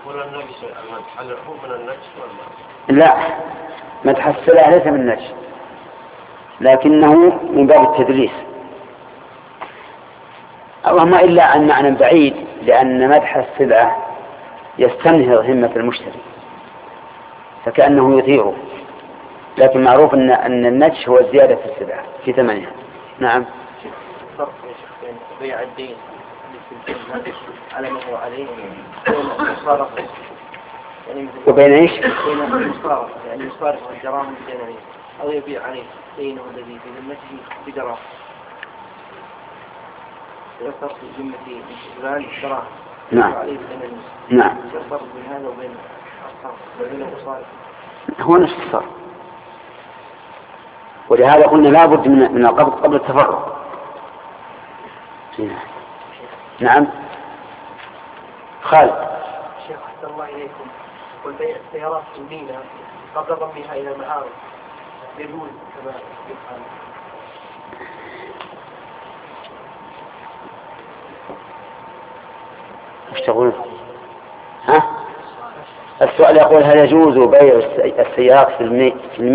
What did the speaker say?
ولا النجس المدح هو من النجس ولا؟ لا، مدح السلع ليس من النجس، لكنه من باب التدليس، اللهم إلا عن معنى بعيد، لأن مدح السلعة يستنهض همة المشتري فكأنه يثيره، لكن معروف أن النجش هو الزيادة في السلعة في ثمنها. نعم. فرق يا شيخ بين بيع الدين على ما هو عليه وبين ايش؟ بين المصارفة، يعني يصارف الدراهم بالدنانير أو يبيع عليه دينه الذي في ذمته بدراهم، يفرق في ذمته فلان الدراهم عليه بالدنانير. نعم. يفرق بين هذا وبين الصرف وبين المصارف. هو نفس الصرف، ولهذا قلنا لابد من القبض قبل التفرق. نعم. خالد. شيخ أحسن الله إليكم، والبيع السيارات في المينا قبل ضمها إلى المعارض يجوز كما يفعل؟ ايش تقول؟ ها؟ السؤال يقول هل يجوز بيع السيارات في المينا